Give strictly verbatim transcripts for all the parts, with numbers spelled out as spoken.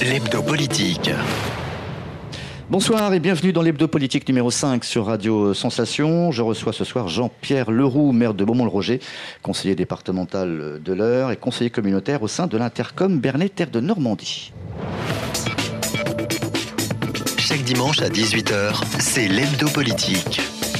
l'hebdo politique. Bonsoir et bienvenue dans l'hebdo politique numéro cinq sur Radio Sensation. Je reçois ce soir Jean-Pierre Leroux, maire de Beaumont-le-Roger, conseiller départemental de l'Eure et conseiller communautaire au sein de l'Intercom Bernay-Terre de Normandie. Chaque dimanche à dix-huit heures, c'est l'hebdo politique.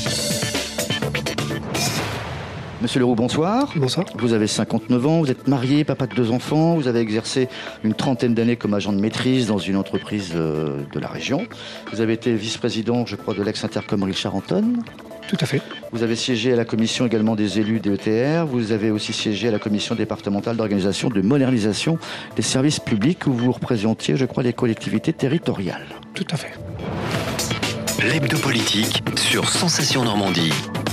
Monsieur Leroux, bonsoir. Bonsoir. Vous avez cinquante-neuf ans, vous êtes marié, papa de deux enfants, vous avez exercé une trentaine d'années comme agent de maîtrise dans une entreprise euh, de la région. Vous avez été vice-président, je crois, de l'ex-Intercom Richard Anton. Tout à fait. Vous avez siégé à la commission également des élus des E T R. Vous avez aussi siégé à la commission départementale d'organisation de modernisation des services publics où vous représentiez, je crois, les collectivités territoriales. Tout à fait. L'hebdo politique sur Sensation Normandie.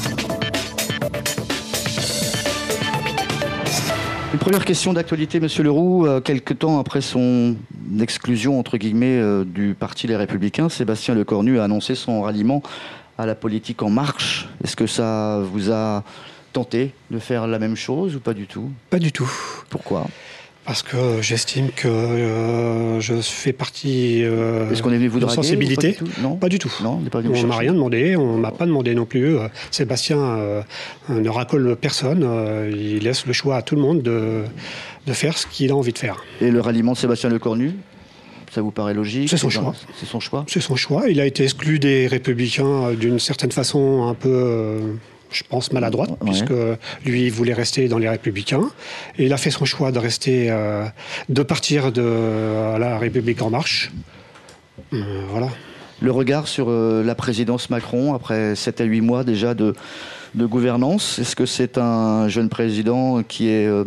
Une première question d'actualité, Monsieur Leroux. Euh, quelque temps après son exclusion, entre guillemets, euh, du parti Les Républicains, Sébastien Lecornu a annoncé son ralliement à la politique En Marche. Est-ce que ça vous a tenté de faire la même chose ou pas du tout ? Pas du tout. Pourquoi ? Parce que j'estime que euh, je fais partie euh, Est-ce qu'on est venu vous de draguer, sensibilité. ou pas du tout ? Non, pas du tout. Non, on n'est pas venu vous On m'a chercher. rien demandé, on m'a pas demandé non plus. Euh, Sébastien euh, ne racole personne, euh, il laisse le choix à tout le monde de, de faire ce qu'il a envie de faire. Et le ralliement de Sébastien Lecornu, ça vous paraît logique ? C'est son choix. C'est son choix. C'est son choix. Il a été exclu des Républicains euh, d'une certaine façon un peu... Euh, je pense maladroite, Ouais. puisque lui il voulait rester dans les Républicains. Et il a fait son choix de rester, euh, de partir de euh, la République En Marche. Euh, voilà. Le regard sur euh, la présidence Macron, après sept à huit mois déjà de, de gouvernance, est-ce que c'est un jeune président qui est... euh,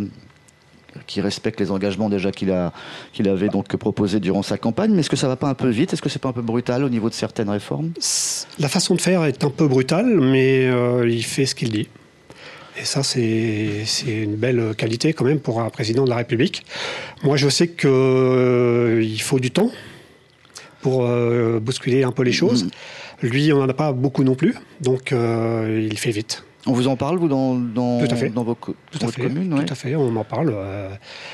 qui respecte les engagements déjà qu'il a, qu'il avait donc proposés durant sa campagne, mais est-ce que ça va pas un peu vite ? Est-ce que c'est pas un peu brutal au niveau de certaines réformes ? La façon de faire est un peu brutale, mais euh, il fait ce qu'il dit. Et ça, c'est, c'est une belle qualité quand même pour un président de la République. Moi, je sais qu'il euh, faut du temps pour euh, bousculer un peu les choses. Mmh. Lui, on n'en a pas beaucoup non plus, donc euh, il fait vite. On vous en parle, vous, dans, dans, Tout à fait. dans vos, Tout votre à fait. commune ouais. Tout à fait, on m'en parle. Euh,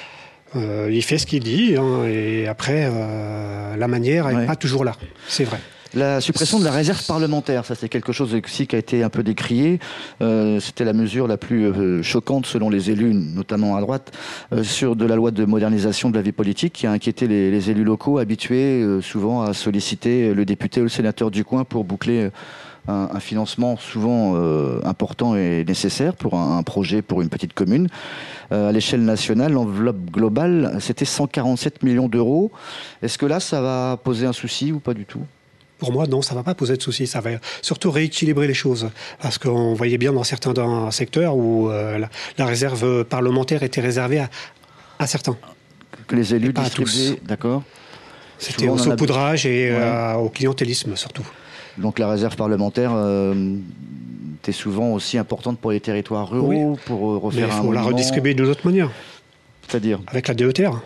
euh, il fait ce qu'il dit, hein, et après, euh, la manière n'est ouais. pas toujours là. C'est vrai. La suppression de la réserve parlementaire, ça c'est quelque chose aussi qui a été un peu décrié. Euh, c'était la mesure la plus euh, choquante selon les élus, notamment à droite, euh, sur de la loi de modernisation de la vie politique qui a inquiété les, les élus locaux habitués euh, souvent à solliciter le député ou le sénateur du coin pour boucler euh, un, un financement souvent euh, important et nécessaire pour un, un projet pour une petite commune. Euh, à l'échelle nationale, l'enveloppe globale, c'était cent quarante-sept millions d'euros. Est-ce que là, ça va poser un souci ou pas du tout ? Pour moi, non, ça ne va pas poser de soucis. Ça va surtout rééquilibrer les choses. Parce qu'on voyait bien dans certains dans secteurs où euh, la, la réserve parlementaire était réservée à, à certains. Que les élus pas distribuaient, d'accord. C'était au saupoudrage et ouais. euh, au clientélisme surtout. Donc la réserve parlementaire euh, était souvent aussi importante pour les territoires ruraux, oui. pour refaire Mais un il faut monument. La redistribuer d'une autre manière. C'est-à-dire ? Avec la D E T R.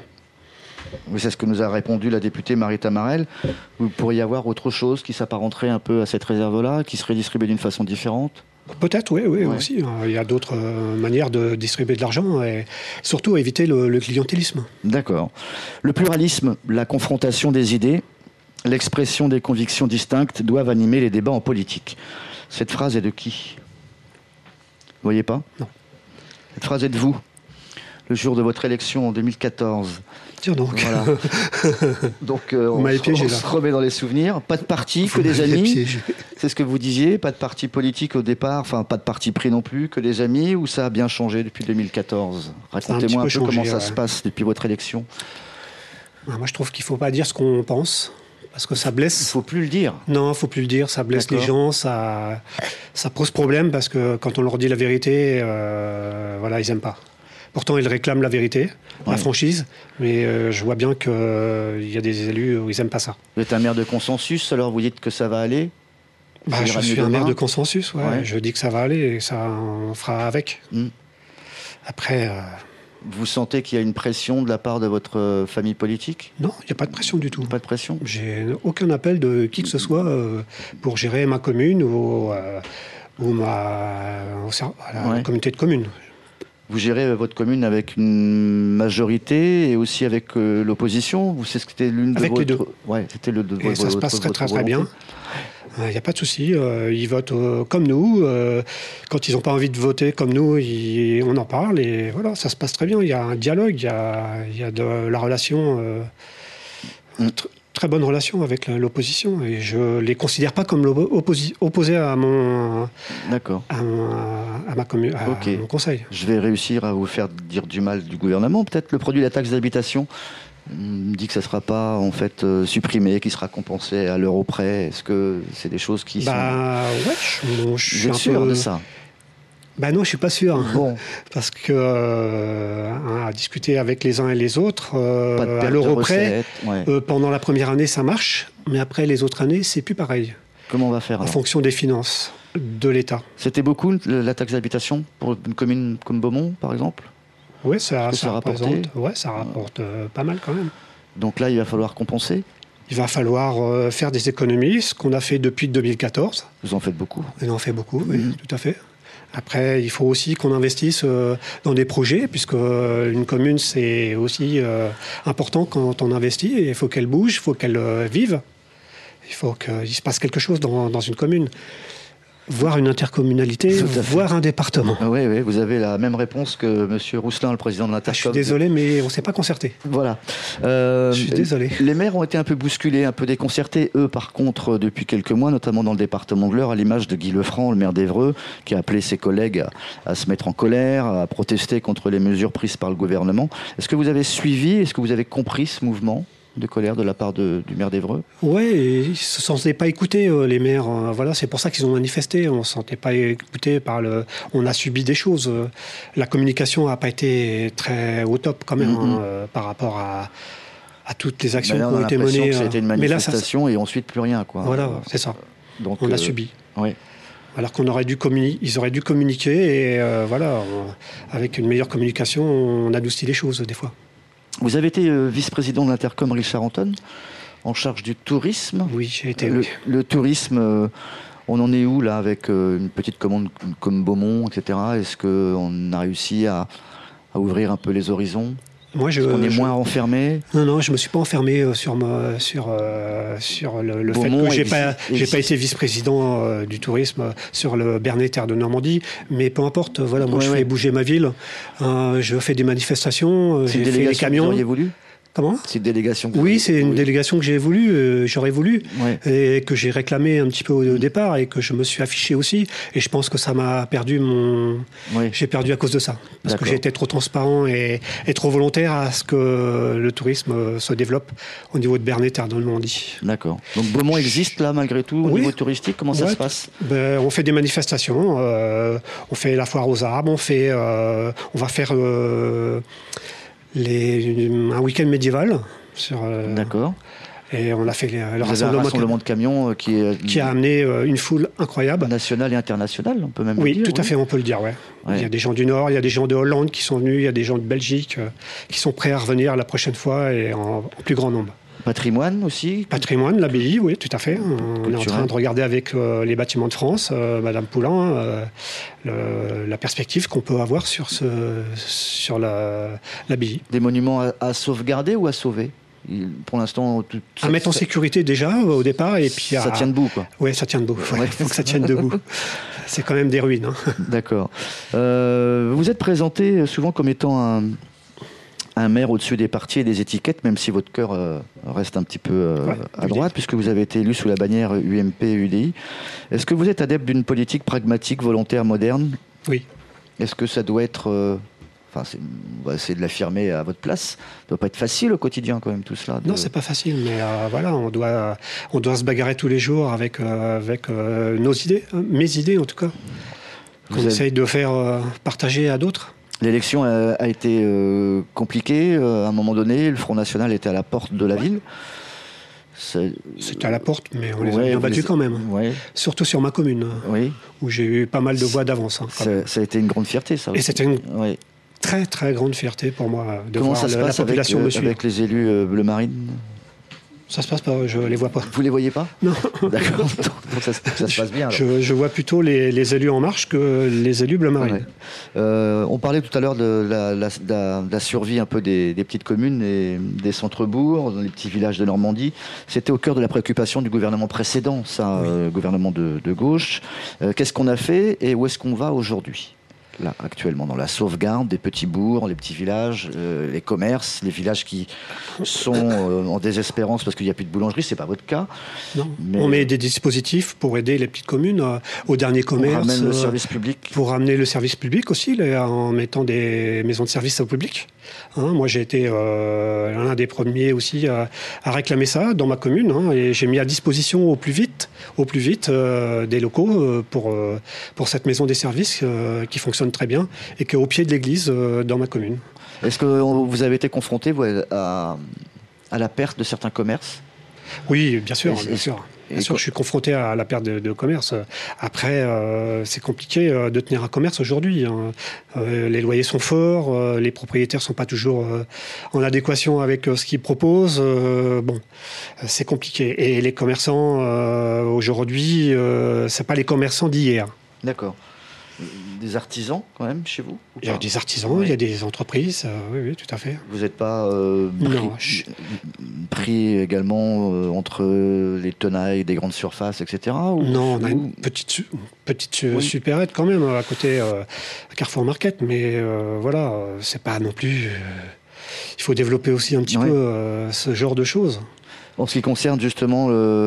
Oui, c'est ce que nous a répondu la députée Marita Marel. Vous pourriez y avoir autre chose qui s'apparenterait un peu à cette réserve-là, qui serait distribuée d'une façon différente ? Peut-être, oui, oui, ouais. aussi. Il y a d'autres manières de distribuer de l'argent et surtout éviter le, le clientélisme. D'accord. Le pluralisme, la confrontation des idées, l'expression des convictions distinctes doivent animer les débats en politique. Cette phrase est de qui ? Vous voyez pas ? Non. Cette phrase est de vous, le jour de votre élection en deux mille quatorze. Tiens donc. Voilà. Donc euh, on, se, piégé, on se remet dans les souvenirs. Pas de parti, que des amis. C'est ce que vous disiez. Pas de parti politique au départ. Enfin, pas de parti pris non plus. Que des amis. Ou ça a bien changé depuis deux mille quatorze ? Racontez-moi un, un peu, peu changé, comment ça ouais. se passe depuis votre élection. Moi, je trouve qu'il ne faut pas dire ce qu'on pense. Parce que ça blesse. Il ne faut plus le dire. Non, il ne faut plus le dire. Ça blesse D'accord. les gens. Ça, ça pose problème parce que quand on leur dit la vérité, euh, voilà, ils n'aiment pas. Pourtant, ils réclament la vérité, ouais. la franchise, mais euh, je vois bien qu'il euh, y a des élus où ils n'aiment pas ça. Vous êtes un maire de consensus, alors vous dites que ça va aller ? bah, Je suis un maire de consensus, ouais. Ouais. Je dis que ça va aller et ça, on fera avec. Mm. Après... Euh... Vous sentez qu'il y a une pression de la part de votre famille politique ? Non, il n'y a pas de pression du tout. Pas de pression ? J'ai aucun appel de qui que ce soit euh, pour gérer ma commune ou, euh, ou ma, la ouais. communauté de communes. Vous gérez votre commune avec une majorité et aussi avec euh, l'opposition. Vous c'est ce que c'était l'une de avec votre... les deux. Ouais, c'était le de Et votre, ça se passe votre, très très votre très bien. Il n'y a pas de souci. Euh, ils votent euh, comme nous. Euh, quand ils n'ont pas envie de voter comme nous, ils, on en parle et voilà, ça se passe très bien. Il y a un dialogue, il y a, il y a de la relation, euh, Mm. tr- très bonne relation avec la- l'opposition. Et je les considère pas comme opposi- opposés à mon, D'accord. à, mon- à ma commune, à Ok. mon conseil. Je vais réussir à vous faire dire du mal du gouvernement. Peut-être le produit de la taxe d'habitation. On me dit que ça ne sera pas en fait euh, supprimé, qu'il sera compensé à l'euro près. Est-ce que c'est des choses qui Bah ouais, je, bon, je sont... Vous suis êtes un sûr peu. de ça? Bah non, je suis pas sûr. Bon, Parce que euh, à discuter avec les uns et les autres, euh, pas de à perte de l'euro près, recettes. Ouais. euh, pendant la première année ça marche, mais après les autres années c'est plus pareil, Comment on va faire en alors? fonction des finances de l'État. C'était beaucoup le- la taxe d'habitation pour une commune comme Beaumont, par exemple? Oui, ça, que ça, ça rapportait représente, ouais, ça rapporte euh, pas mal quand même. Donc là, il va falloir compenser. Il va falloir euh, faire des économies, ce qu'on a fait depuis deux mille quatorze. Vous en faites beaucoup. On en fait beaucoup, oui, Mhm. tout à fait. Après, il faut aussi qu'on investisse euh, dans des projets, puisque euh, une commune, c'est aussi euh, important quand on investit. Et il faut qu'elle bouge, il faut qu'elle euh, vive. Il faut qu'il se passe quelque chose dans, dans une commune. Voir une intercommunalité, Tout à fait. voir un département. Ah oui, oui, vous avez la même réponse que M. Rousselin, le président de Ah, je suis l'Intercom. désolé, mais on ne s'est pas concerté. Voilà. Euh, Je suis désolé. Les maires ont été un peu bousculés, un peu déconcertés. Eux, par contre, depuis quelques mois, notamment dans le département de l'Eure, à l'image de Guy Lefranc, le maire d'Évreux, qui a appelé ses collègues à, à se mettre en colère, à protester contre les mesures prises par le gouvernement. Est-ce que vous avez suivi, est-ce que vous avez compris ce mouvement de colère de la part de, du maire d'Évreux? Ouais, et ils ne se sentaient pas écoutés, euh, les maires. Euh, voilà, c'est pour ça qu'ils ont manifesté. On ne se sentait pas écoutés par le. On a subi des choses. Euh, La communication n'a pas été très au top quand même, Mhm. hein, euh, par rapport à, à toutes les actions Mais là, qui on a ont été l'impression menées. que euh, c'était une mais là, ça- manifestation et ensuite plus rien, quoi. voilà, c'est ça. Donc, On euh, a subi. oui. Alors qu'on aurait dû communi- ils auraient dû communiquer et euh, voilà, on- avec une meilleure communication, on adoucit les choses des fois. Vous avez été euh, vice-président de l'Intercom Richard Anton, en charge du tourisme. Oui, j'ai été. Le, oui. le tourisme, euh, on en est où là avec euh, une petite commande comme Beaumont, et cetera. Est-ce qu'on a réussi à, à ouvrir un peu les horizons? Moi, je. Est-ce qu'on est je- moins enfermé? Non, non, je me suis pas enfermé euh, sur ma, sur euh, sur le, le fait Beaumont que j'ai exi- pas j'ai pas existe. été vice-président euh, du tourisme euh, sur le Bernet Terre de Normandie, mais peu importe. Voilà, moi Ouais, je ouais. fais bouger ma ville. Euh, je fais des manifestations. euh, C'est une j'ai fait les délégation que vous camions. auriez voulu? Comment? C'est une délégation que vous Oui, auriez c'est une voulu? délégation que j'ai voulu, euh, j'aurais voulu, Ouais. et que j'ai réclamé un petit peu au, au départ, et que je me suis affiché aussi. Et je pense que ça m'a perdu mon. Oui. J'ai perdu à cause de ça, parce que D'accord. j'ai été trop transparent et, et trop volontaire à ce que le tourisme euh, se développe au niveau de Bernet Terre de Normandie. D'accord. Donc Beaumont existe là malgré tout au Oui. niveau touristique. Comment ça Ouais. se passe? Ben, on fait des manifestations, euh, on fait la foire aux arbres, on fait, euh, on va faire euh, les, un week-end médiéval. Sur, euh, D'accord. et on a fait les- le Vous avez un rassemblement, rassemblement de camions euh, qui est qui a amené euh, une foule incroyable. national et international, on peut même Oui, le dire. tout à fait, on peut le dire, ouais. Ouais. Il y a des gens du Nord, il y a des gens de Hollande qui sont venus, il y a des gens de Belgique euh, qui sont prêts à revenir la prochaine fois et en, en plus grand nombre. Patrimoine aussi. Patrimoine, l'abbaye, oui, tout à fait. On est en Culturel. train de regarder avec euh, les bâtiments de France, euh, Madame Poulain, euh, le- la perspective qu'on peut avoir sur, ce, sur la, l'abbaye. Des monuments à, à sauvegarder ou à sauver? Il- Pour l'instant, tout- À ça- mettre en ça- sécurité déjà au départ et puis à... ça tient debout, quoi. Oui, ça tient debout. Il Ouais. faut que ça tienne debout. C'est quand même des ruines. Hein. D'accord. Euh, vous êtes présenté souvent comme étant un, un maire au-dessus des partis et des étiquettes, même si votre cœur euh, reste un petit peu euh, Ouais, à U D I. droite, puisque vous avez été élu sous la bannière U M P U D I. Est-ce que vous êtes adepte d'une politique pragmatique, volontaire, moderne? Oui. Est-ce que ça doit être... euh, Enfin, c'est- on va essayer de l'affirmer à votre place. Ça doit pas être facile au quotidien, quand même, tout cela. de- Non, c'est pas facile, mais euh, voilà, on doit, on doit se bagarrer tous les jours avec, euh, avec euh, nos idées, hein, mes idées en tout cas, Vous qu'on avez- essaye de faire euh, partager à d'autres. L'élection a, a été euh, compliquée. euh, à un moment donné, le Front National était à la porte de la ville. C'est- C'était à la porte, mais on les Ouais, a bien vous battus les- quand même. Ouais, Surtout sur ma commune, oui. où j'ai eu pas mal de voix d'avance. hein, quand même. Ça, ça a été une grande fierté, ça Et aussi. c'était une Ouais. très très grande fierté pour moi de Comment voir ça se la, la passe avec, population euh, me suivre. avec les élus euh, bleu marine? ça se passe pas, je les vois pas. Vous les voyez pas? Non. D'accord, donc ça, ça se passe bien. Alors. Je, je vois plutôt les, les élus En Marche que les élus Bleu Marine. Ouais. Euh, on parlait tout à l'heure de la, la, de la, de la survie un peu des, des petites communes, et des centres-bourgs, dans les petits villages de Normandie. C'était au cœur de la préoccupation du gouvernement précédent, ça, oui. euh, gouvernement de, de gauche. Euh, qu'est-ce qu'on a fait et où est-ce qu'on va aujourd'hui ? Là, actuellement, dans la sauvegarde des petits bourgs, les petits villages, euh, les commerces, les villages qui sont euh, en désespérance parce qu'il n'y a plus de boulangerie, c'est pas votre cas. Non, mais... on met des dispositifs pour aider les petites communes euh, au dernier commerce. Pour ramener le euh, service public. Pour ramener le service public aussi, là, en mettant des maisons de service au public. Hein, moi, j'ai été euh, l'un des premiers aussi à, à réclamer ça dans ma commune, hein, et j'ai mis à disposition au plus vite, au plus vite euh, des locaux euh, pour euh, pour cette maison des services euh, qui fonctionne très bien et qui est au pied de l'église euh, dans ma commune. Est-ce que vous avez été confronté vous, à, à la perte de certains commerces ? Oui, bien sûr, et, bien sûr. Bien sûr, je suis confronté à la perte de, de commerce. Après, euh, c'est compliqué de tenir un commerce aujourd'hui. Hein. Euh, les loyers sont forts, euh, les propriétaires sont pas toujours euh, en adéquation avec euh, ce qu'ils proposent. Euh, bon, c'est compliqué. Et les commerçants euh, aujourd'hui, euh, c'est pas les commerçants d'hier. D'accord. Des artisans quand même chez vous? Il y a des artisans, oui. Il y a des entreprises, euh, oui, oui, tout à fait. Vous n'êtes pas euh, pris, non, je... pris également euh, entre les tenailles des grandes surfaces, et cetera. Ou... Non, on a une petite, une petite oui. supérette quand même à côté euh, Carrefour Market, mais euh, voilà, c'est pas non plus. Euh, il faut développer aussi un petit oui. peu euh, ce genre de choses. En ce qui concerne justement le.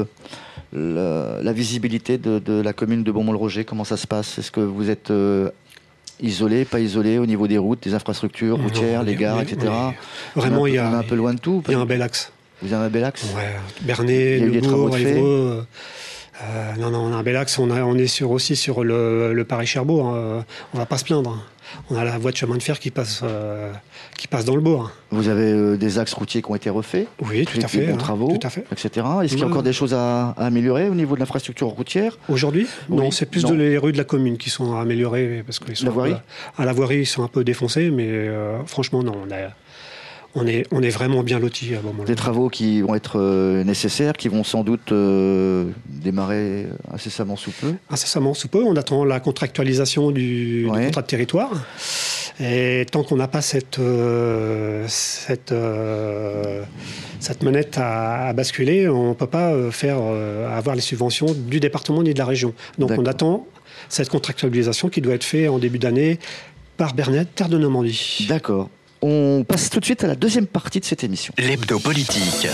La, la visibilité de, de la commune de Beaumont-le-Roger, comment ça se passe? Est-ce que vous êtes euh, isolé, pas isolé au niveau des routes, des infrastructures routières, les gares, et cetera? Vraiment, il y a, on est un peu loin de tout. Il y a un bel axe. Vous avez un bel axe? Ouais, Bernay, Neubourg, Évreux. Euh, non, non, on a un bel axe. On, a, on est sur, aussi sur le, le Paris-Cherbourg. Hein. On va pas se plaindre. On a la voie de chemin de fer qui passe, euh, qui passe dans le bourg. Vous avez euh, des axes routiers qui ont été refaits? Oui, tout à fait. Des bons hein, travaux, tout à fait. et cetera. Est-ce qu'il y a encore des choses à, à améliorer au niveau de l'infrastructure routière? Aujourd'hui? Oui. Non, c'est plus non. de les rues de la commune qui sont améliorées. Parce que la voirie? À la voirie, ils sont un peu défoncés, mais euh, franchement, non. On a, On est, on est vraiment bien lotis à moment-là. Des travaux qui vont être euh, nécessaires, qui vont sans doute euh, démarrer incessamment sous peu. Incessamment sous peu. On attend la contractualisation du, ouais. du contrat de territoire. Et tant qu'on n'a pas cette, euh, cette, euh, cette manette à, à basculer, on ne peut pas faire, euh, avoir les subventions du département ni de la région. Donc on attend cette contractualisation qui doit être faite en début d'année par Bernay, Terre de Normandie. D'accord. On passe tout de suite à la deuxième partie de cette émission. L'hebdo politique.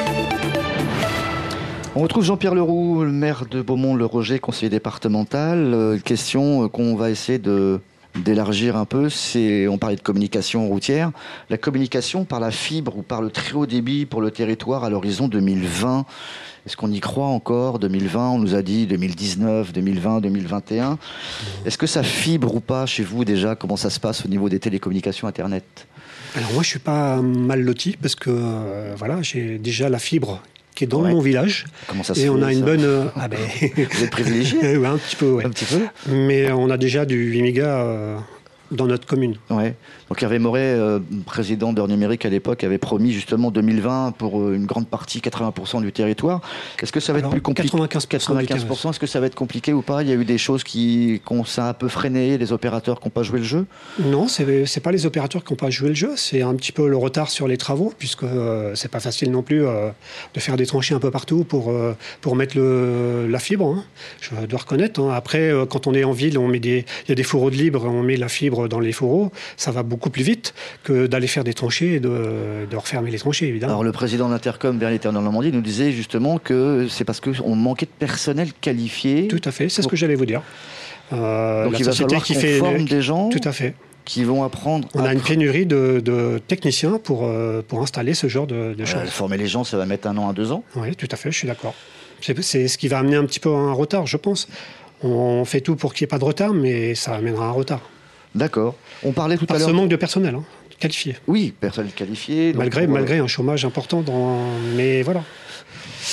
On retrouve Jean-Pierre Leroux, le maire de Beaumont-le-Roger, conseiller départemental. Euh, question qu'on va essayer de, d'élargir un peu, c'est, on parlait de communication routière, la communication par la fibre ou par le très haut débit pour le territoire à l'horizon deux mille vingt. Est-ce qu'on y croit encore? deux mille vingt, on nous a dit deux mille dix-neuf, deux mille vingt, deux mille vingt et un. Est-ce que ça fibre ou pas chez vous déjà? Comment ça se passe au niveau des télécommunications Internet? Alors moi je suis pas mal loti parce que euh, voilà, j'ai déjà la fibre qui est dans ouais. mon village. Comment ça se et fait, on a ça une bonne. Euh, ah ben... Vous êtes privilégié? Ouais, un petit peu, ouais. Un petit peu. Mais on a déjà du huit mégas euh, dans notre commune. Ouais. Donc Hervé Moret, euh, président d'Heure Numérique à l'époque, avait promis justement deux mille vingt pour euh, une grande partie, quatre-vingts pour cent du territoire. Est-ce que ça va Alors, être plus compliqué? quatre-vingt-quinze pour cent. quatre-vingt-quinze pour cent, est-ce que ça va être compliqué ou pas? Il y a eu des choses qui, qui ont ça a un peu freiné, les opérateurs qui n'ont pas joué le jeu? Non, c'est, c'est pas les opérateurs qui n'ont pas joué le jeu, c'est un petit peu le retard sur les travaux, puisque euh, c'est pas facile non plus euh, de faire des tranchées un peu partout pour, euh, pour mettre le, la fibre. Hein. Je dois reconnaître. Hein. Après, euh, quand on est en ville, on met des, il y a des fourreaux de libre, on met la fibre dans les fourreaux, ça va beaucoup plus vite que d'aller faire des tranchées et de, de refermer les tranchées, évidemment. Alors le président de l'Intercom, Bernay Terre de Normandie, nous disait justement que c'est parce qu'on manquait de personnel qualifié. Tout à fait, c'est pour... ce que j'allais vous dire. Euh, Donc il va falloir qu'on fait forme des gens Tout à fait. qui vont apprendre... On a une pénurie de, de techniciens pour, euh, pour installer ce genre de, de choses. Euh, former les gens, ça va mettre un an à deux ans? Oui, tout à fait, je suis d'accord. C'est, c'est ce qui va amener un petit peu un retard, je pense. On fait tout pour qu'il n'y ait pas de retard, mais ça amènera un retard. D'accord. On parlait tout Par à l'heure... ce manque de personnel, hein, qualifié. Oui, personnel qualifié. Malgré, donc, malgré euh... un chômage important, dans... mais voilà.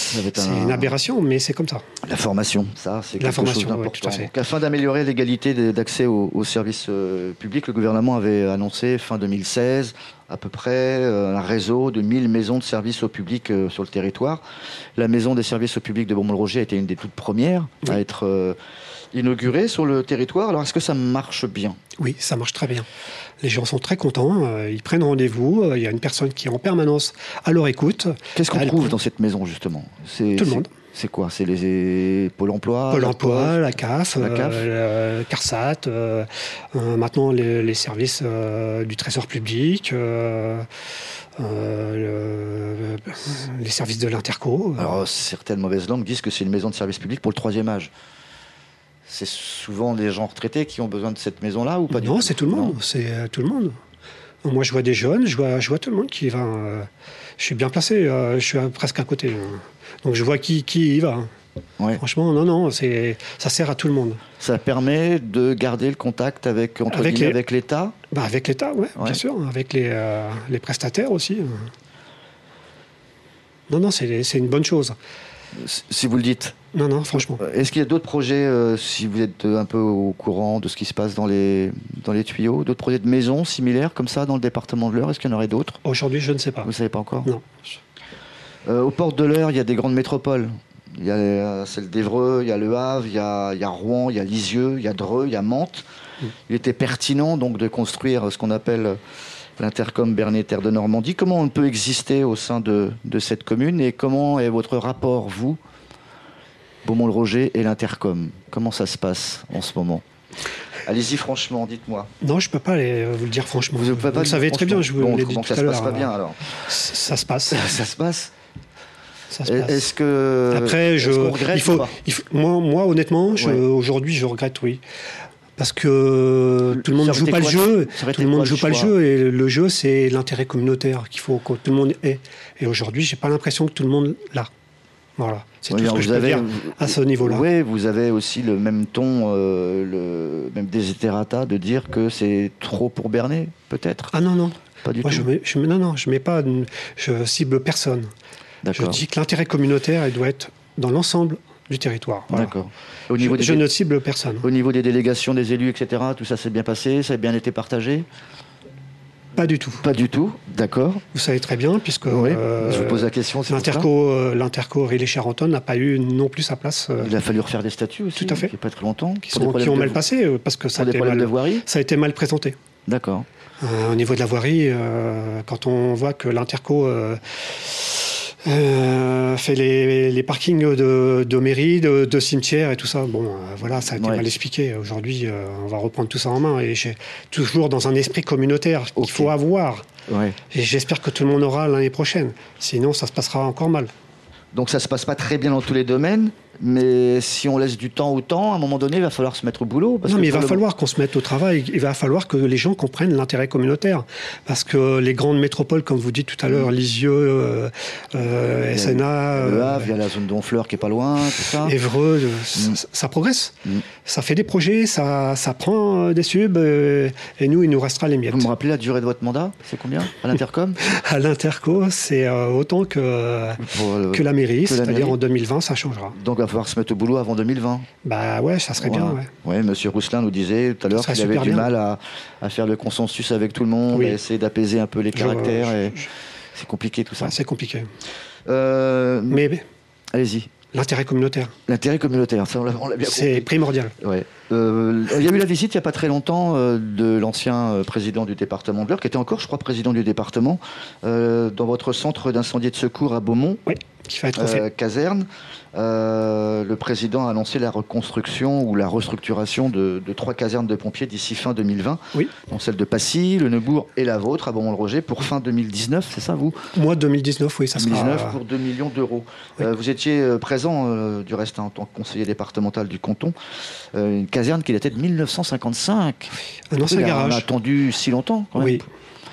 C'est un... une aberration, mais c'est comme ça. La formation, ça, c'est quelque chose d'important. Oui, Donc, afin d'améliorer l'égalité d'accès aux, aux services euh, publics, le gouvernement avait annoncé fin deux mille seize à peu près euh, un réseau de mille maisons de services au public euh, sur le territoire. La maison des services au public de Beaumont-le-Roger a été une des toutes premières oui. à être euh, inaugurée sur le territoire. Alors, est-ce que ça marche bien ? Oui, ça marche très bien. Les gens sont très contents, euh, ils prennent rendez-vous, euh, il y a une personne qui est en permanence à leur écoute. Qu'est-ce qu'on trouve dans cette maison, justement ? Tout le monde. C'est quoi ? C'est les Pôle emploi Pôle emploi, la C A F, la C A F. Euh, CARSAT, euh, euh, maintenant les, les services euh, du Trésor public, euh, euh, le, les services de l'Interco. Alors, certaines mauvaises langues disent que c'est une maison de service public pour le troisième âge. C'est souvent des gens retraités qui ont besoin de cette maison-là ou pas du tout ? Non, c'est tout le monde. C'est euh, tout le monde. Moi, je vois des jeunes, je vois, je vois tout le monde qui va. Euh, je suis bien placé, euh, je suis à, presque à côté. Hein. Donc, je vois qui, qui y va. Hein. Ouais. Franchement, non, non, c'est, ça sert à tout le monde. Ça permet de garder le contact avec, entre avec, les, avec l'État ? Bah, avec l'État, oui, ouais. Bien sûr. Avec les, euh, les prestataires aussi. Non, non, c'est, c'est une bonne chose. Si vous le dites. Non, non, franchement. Est-ce qu'il y a d'autres projets, euh, si vous êtes un peu au courant de ce qui se passe dans les, dans les tuyaux, d'autres projets de maisons similaires comme ça dans le département de l'Eure ? Est-ce qu'il y en aurait d'autres ? Aujourd'hui, je ne sais pas. Vous ne savez pas encore ? Non. Euh, aux portes de l'Eure, il y a des grandes métropoles. Il y a euh, celle d'Évreux, il y a Le Havre, il y a, il y a Rouen, il y a Lisieux, il y a Dreux, il y a Mantes. Mmh. Il était pertinent donc de construire ce qu'on appelle l'Intercom Bernay-Terre de Normandie. Comment on peut exister au sein de, de cette commune et comment est votre rapport, vous, Beaumont-le-Roger et l'Intercom ? Comment ça se passe en ce moment ? Allez-y franchement, dites-moi. Non, je ne peux pas les, vous le dire franchement. Vous, vous, vous le savez très bien, je vous bon, l'ai dit tout ça à l'heure. Ça se passe pas bien alors ? Ça se passe. Ça se passe Ça se passe. Est-ce que après, je, est-ce qu'on regrette il faut, ou pas il faut, moi, moi, honnêtement, je, ouais. aujourd'hui, je regrette, oui, parce que tout le monde ne joue pas le jeu. Tout le monde ne joue pas le jeu, et le jeu, c'est l'intérêt communautaire qu'il faut que tout le monde ait. Et aujourd'hui, j'ai pas l'impression que tout le monde l'a. Voilà, c'est oui, tout ce que je peux avez, dire à ce niveau-là. Oui, vous avez aussi le même ton, euh, le même desiderata de dire que c'est trop pour Bernay, peut-être. Ah non, non. Pas du moi, tout. Je mets, je, non, non, je mets pas, je cible personne. D'accord. Je dis que l'intérêt communautaire, il doit être dans l'ensemble du territoire. Voilà. D'accord. Au niveau je, des, je ne cible personne. Au niveau des délégations, des élus, et cetera, tout ça s'est bien passé, ça a bien été partagé ? Pas du tout. Pas du tout, d'accord. Vous savez très bien, puisque oui, euh, je vous pose la question. L'interco, euh, l'interco Rilly-Charentonne n'a pas eu non plus sa place. Euh, Il a fallu refaire des statuts aussi. Tout à fait. Il n'y a pas très longtemps. Qui, sont, qui ont mal de... passé parce que ça a, été mal, de voirie. ça a été mal présenté. D'accord. Euh, au niveau de la voirie, euh, quand on voit que l'interco euh, euh, fait les, les parkings de, de mairie, de, de cimetières et tout ça, bon, euh, voilà, ça a été ouais. mal expliqué. Aujourd'hui, euh, on va reprendre tout ça en main et j'ai toujours dans un esprit communautaire qu'il okay. faut avoir. Ouais. Et j'espère que tout le monde aura l'année prochaine. Sinon, ça se passera encore mal. Donc ça se passe pas très bien dans tous les domaines, mais si on laisse du temps au temps, à un moment donné, il va falloir se mettre au boulot. Parce non, que mais il va le... falloir qu'on se mette au travail. Il va falloir que les gens comprennent l'intérêt communautaire. Parce que les grandes métropoles, comme vous dites tout à l'heure, Lisieux, euh, euh, S N A... Le Havre, il y a la zone d'Honfleur qui est pas loin, tout ça. Évreux, mm. ça, ça progresse. Mm. Ça fait des projets, ça, ça prend des subs, euh, et nous, il nous restera les miettes. Vous me rappelez la durée de votre mandat ? C'est combien à l'Intercom ? À l'Interco, c'est euh, autant que, le, que la mairie, que c'est-à-dire la mairie. En deux mille vingt, ça changera. Donc il va falloir se mettre au boulot avant deux mille vingt. Bah ouais, ça serait voilà. bien. Ouais. Ouais, Monsieur Rousselin nous disait tout à l'heure qu'il avait du bien. mal à, à faire le consensus avec tout le monde, oui. à essayer d'apaiser un peu les caractères. Je, je, et je... C'est compliqué tout ça. Ouais, c'est compliqué. Euh... Mais allez-y. L'intérêt communautaire. L'intérêt communautaire, ça on l'a, on l'a bien c'est compris. Primordial. Ouais. Euh, il y a eu la visite il n'y a pas très longtemps euh, de l'ancien président du département de l'Eure, qui était encore, je crois, président du département, euh, dans votre centre d'incendie et de secours à Beaumont. Oui, qui va être refait. Euh, caserne. Euh, le président a annoncé la reconstruction ou la restructuration de, de trois casernes de pompiers d'ici fin deux mille vingt, oui. dont celle de Passy, le Neubourg et la vôtre à Beaumont-le-Roger pour fin deux mille dix-neuf, c'est ça vous ? Moi deux mille dix-neuf, oui, ça deux mille dix-neuf sera... pour deux millions d'euros. Oui. Euh, vous étiez présent, euh, du reste, hein, en tant que conseiller départemental du canton, euh, une caserne qui datait de mille neuf cent cinquante-cinq. Un ancien garage. On a attendu si longtemps quand même. Oui.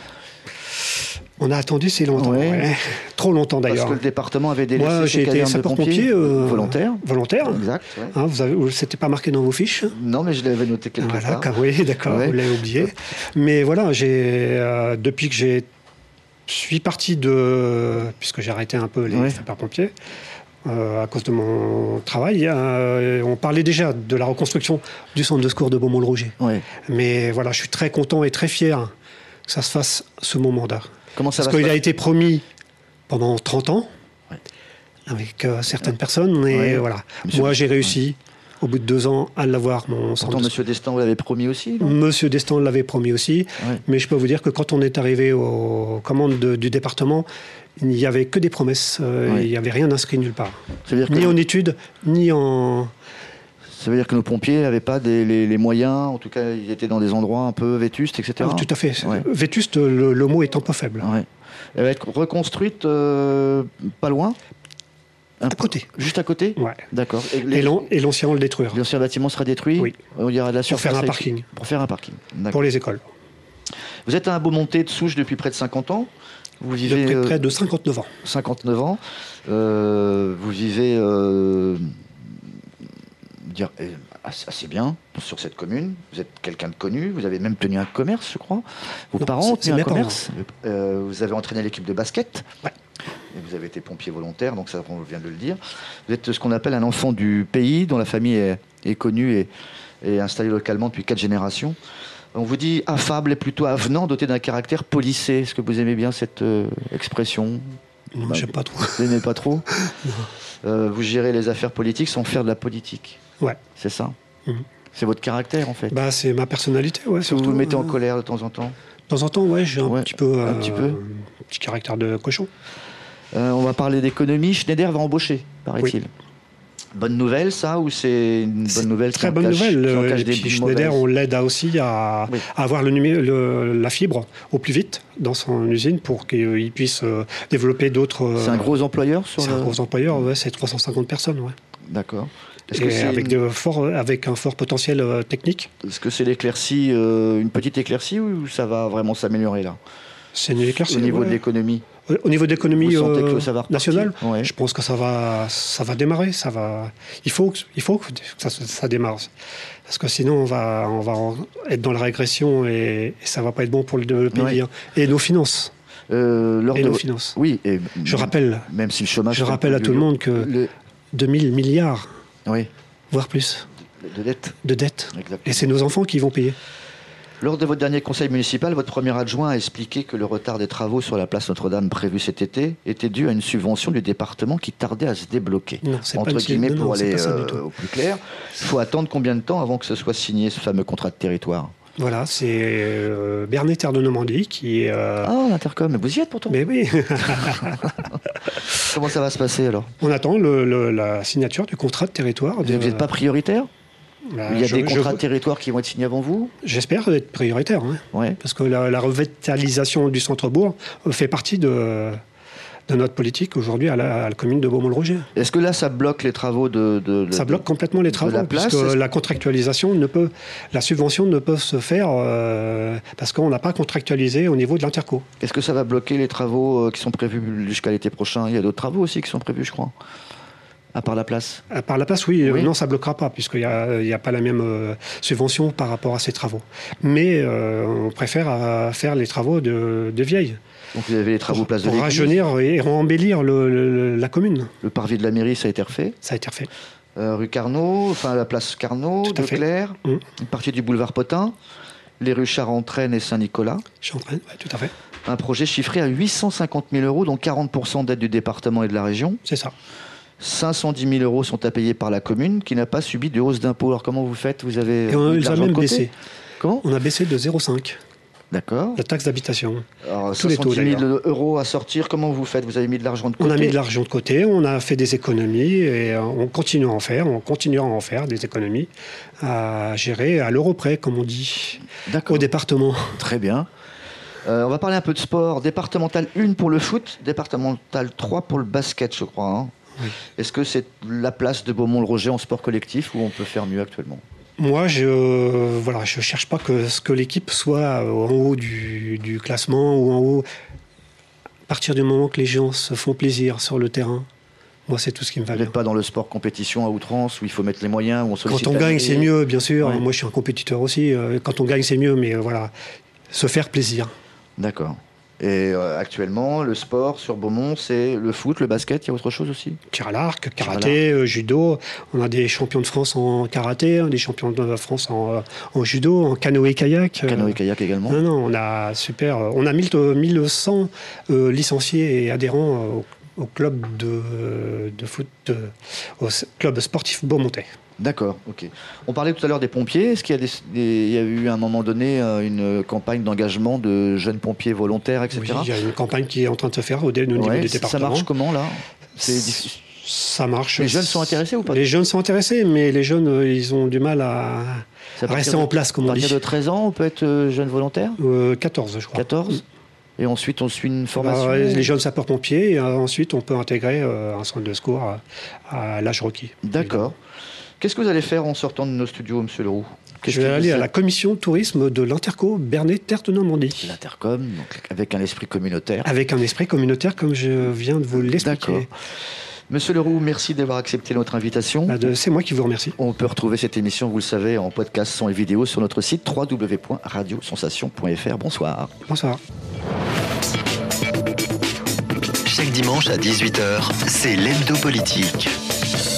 On a attendu si longtemps, ouais. Ouais. Trop longtemps d'ailleurs. Parce que le département avait délaissé Moi, ses j'ai été sapeur-pompier euh, volontaire. Volontaire. Exact. Ouais. Hein, vous avez, c'était pas marqué dans vos fiches ? Non, mais je l'avais noté quelque voilà, part. Oui, d'accord, ouais. Vous l'avez oublié. Mais voilà, j'ai euh, depuis que j'ai suis parti de, puisque j'ai arrêté un peu les ouais. sapeurs-pompiers, euh, à cause de mon travail. Euh, on parlait déjà de la reconstruction du centre de secours de Beaumont-le-Roger. Oui. Mais voilà, je suis très content et très fier que ça se fasse ce mon mandat. Comment ça Parce va qu'il se a passer été promis pendant trente ans, Ouais. avec euh, certaines personnes, mais Ouais. voilà. Monsieur Moi, Destin, j'ai réussi, au bout de deux ans, à l'avoir, mon centre Pourtant, de Monsieur Destin, vous l'avez promis aussi, non Monsieur Destin l'avait promis aussi, Ouais. mais je peux vous dire que quand on est arrivé aux commandes de- du département, il n'y avait que des promesses, euh, Ouais. il n'y avait rien inscrit nulle part. Ça veut dire que, Ni en études, ni en... ça veut dire que nos pompiers n'avaient pas des- les, les moyens, en tout cas, ils étaient dans des endroits un peu vétustes, et cetera. Ah, tout à fait. Ouais. Vétuste, le, le mot est un peu faible. Ouais. Elle va être reconstruite euh, pas loin Un À peu- côté. Juste à côté Ouais. D'accord. Et les- Et l'an- et l'ancien, on le détruira. l'ancien bâtiment sera détruit Oui. Il y aura de la Pour faire surface un à- parking. Pour faire un parking. D'accord. Pour les écoles. Vous êtes un Beaumontais de souche depuis près de cinquante ans. Vous vivez Depuis euh, près de cinquante-neuf ans. cinquante-neuf ans. Euh, vous vivez euh, dire, euh, assez assez bien sur cette commune. Vous êtes quelqu'un de connu. Vous avez même tenu un commerce, je crois. Vos Non, parents c'est- ont c'est tenu un mes parents. commerce. Euh, vous avez entraîné l'équipe de basket. Ouais. Et vous avez été pompier volontaire, donc ça, on vient de le dire. Vous êtes ce qu'on appelle un enfant du pays, dont la famille est, est connue et, et installée localement depuis quatre générations. On vous dit affable et plutôt avenant, doté d'un caractère policé. Est-ce que vous aimez bien cette euh, expression? Non, Bah, j'aime pas trop. Vous n'aimez pas trop? Euh, Vous gérez les affaires politiques sans faire de la politique. Ouais. C'est ça? Mhm. C'est votre caractère, en fait. Bah, c'est ma personnalité, ouais. Est-ce que vous surtout, vous mettez en euh, colère de temps en temps? De temps en temps, ouais, j'ai un Ouais, petit peu, un petit peu. un petit caractère de cochon. Euh, on va parler d'économie. Schneider va embaucher, paraît-il. Bonne nouvelle, ça, ou c'est une C'est bonne nouvelle Très qui en bonne cache- nouvelle. qui en euh, cache Et des puis mauvaises Schneider, on l'aide à aussi à, Oui. à avoir le numé- le- la fibre au plus vite dans son usine pour qu'il puisse euh, développer d'autres. euh, C'est un gros employeur sur c'est le... un gros employeur, ouais, c'est trois cent cinquante personnes. Ouais. D'accord. Est-ce Et que c'est avec, une- de forts- avec un fort potentiel euh, technique. est-ce que c'est l'éclaircie, euh, une petite éclaircie, ou ça va vraiment s'améliorer là? C'est une éclaircie. Au niveau ouais. de l'économie, Au niveau de l'économie vous sentez euh, que ça va repartir? nationale, Ouais. je pense que ça va, ça va démarrer. Ça va, il faut, que- il faut que ça, ça démarre. Parce que sinon, on va, on va en- être dans la régression et, et ça va pas être bon pour le, le pays. Ouais. hein. Et nos finances. Euh, lors Et de... nos finances. Oui, et Je rappelle, même si le chômage... je rappelle à tout le monde que Le... deux mille milliards, Oui, voire plus, de dette. de dettes. Exactement. Et c'est nos enfants qui vont payer. Lors de votre dernier conseil municipal, votre premier adjoint a expliqué que le retard des travaux sur la place Notre-Dame prévu cet été était dû à une subvention du département qui tardait à se débloquer. Non, c'est pas Entre une- guillemets, non, non, pour c'est aller pas ça du euh, tout. au plus clair, il faut attendre combien de temps avant que ce soit signé, ce fameux contrat de territoire? Voilà, c'est euh, Bernet Terre de Normandie qui est. euh, Ah, l'intercom, mais vous y êtes pourtant. Mais oui, Comment ça va se passer alors? on attend le- le- la signature du contrat de territoire. Vous de- n'êtes pas prioritaire? Bah, Il y a je- des je- contrats de territoire qui vont être signés avant vous? J'espère être prioritaire, hein, Ouais. parce que la, la revitalisation du centre-bourg fait partie de, de notre politique aujourd'hui à la, à la commune de Beaumont-le-Roger. Est-ce que là, ça bloque les travaux de... de- de- Ça bloque complètement les travaux, la place, puisque est-ce- la contractualisation ne peut, la subvention ne peut se faire euh, parce qu'on n'a pas contractualisé au niveau de l'interco. Est-ce que ça va bloquer les travaux euh, qui sont prévus jusqu'à l'été prochain? Il y a d'autres travaux aussi qui sont prévus, je crois. À part la place. À part la place, oui, Oui. euh, non, ça bloquera pas, puisqu'il n'y a, il y a pas la même euh, subvention par rapport à ces travaux. Mais euh, on préfère euh, faire les travaux de, de vieille, Donc vous avez les travaux pour, place de pour l'Église. rajeunir et embellir le- le- la commune. Le parvis de la mairie, ça a été refait. Ça a été refait. Euh, rue Carnot, enfin la place Carnot, Tout à de fait. Clerc, Mmh. une partie du boulevard Potin, les rues Charentraine et Saint-Nicolas. Je suis en train, ouais, tout à fait. Un projet chiffré à huit cent cinquante mille euros, dont quarante pour cent d'aide du département et de la région. C'est ça. cinq cent dix mille euros sont à payer par la commune, qui n'a pas subi de hausse d'impôts. Alors comment vous faites? Vous avez Et on mis de les a l'argent de même côté? baissés. Comment? On a baissé de zéro virgule cinq D'accord. la taxe d'habitation. Alors tous les taux, soixante-dix mille euros à sortir, comment vous faites? Vous avez mis de l'argent de côté? On a mis de l'argent de côté, on a fait des économies et euh, on continue à en faire, on continuera à en faire des économies à gérer à l'euro près, comme on dit, D'accord. au département. Très bien. Euh, on va parler un peu de sport. Départemental un pour le foot, départemental trois pour le basket, je crois. hein. Oui. Est-ce que c'est la place de Beaumont-le-Roger en sport collectif ou on peut faire mieux actuellement? Moi, je ne voilà, je cherche pas que, que l'équipe soit en haut du, du classement ou en haut. À partir du moment que les gens se font plaisir sur le terrain, moi, c'est tout ce qui me va Vous bien. n'êtes pas dans le sport compétition à outrance où il faut mettre les moyens, où on sollicite Quand on la gagne, mairie. c'est mieux, bien sûr. Ouais. Moi, je suis un compétiteur aussi. Euh, Quand on gagne, c'est mieux, mais euh, voilà, se faire plaisir. D'accord. Et euh, actuellement, le sport sur Beaumont, c'est le foot, le basket, il y a autre chose aussi? Tir à l'arc, karaté, euh, judo. On a des champions de France en karaté, des champions de France en, euh, en judo, en canoë-kayak. Canoë-kayak également. Non, non, on a super. On a mille, mille cent euh, licenciés et adhérents euh, au, au club de, de foot, de, au club sportif beaumontais. D'accord, ok. On parlait tout à l'heure des pompiers. Est-ce qu'il y a, des, des, il y a eu à un moment donné une campagne d'engagement de jeunes pompiers volontaires, et cetera? Oui, il y a une campagne qui est en train de se faire au, au niveau ouais, des départements. Ça marche comment là? C'est Ça marche. Les jeunes sont intéressés ou pas? Les jeunes sont intéressés, mais les jeunes, ils ont du mal à, à rester de, en place, comme on dit. À partir de treize ans, on peut être jeune volontaire? euh, quatorze, je crois. quatorze. Et ensuite, on suit une formation? Bah, les jeunes sapeurs-pompiers, et ensuite, on peut intégrer euh, un centre de secours à, à l'âge requis. D'accord. Qu'est-ce que vous allez faire en sortant de nos studios, Monsieur Leroux? Je vais aller à la commission tourisme de l'Interco Bernay-Terre de Normandie. L'Intercom, donc avec un esprit communautaire. Avec un esprit communautaire, comme je viens de vous l'expliquer. D'accord. Monsieur Leroux, merci d'avoir accepté notre invitation. Bah de, c'est moi qui vous remercie. On peut retrouver cette émission, vous le savez, en podcast son et vidéo sur notre site w w w point radio sensation point f r. Bonsoir. Bonsoir. Chaque dimanche à dix-huit heures, c'est l'Hebdo Politique.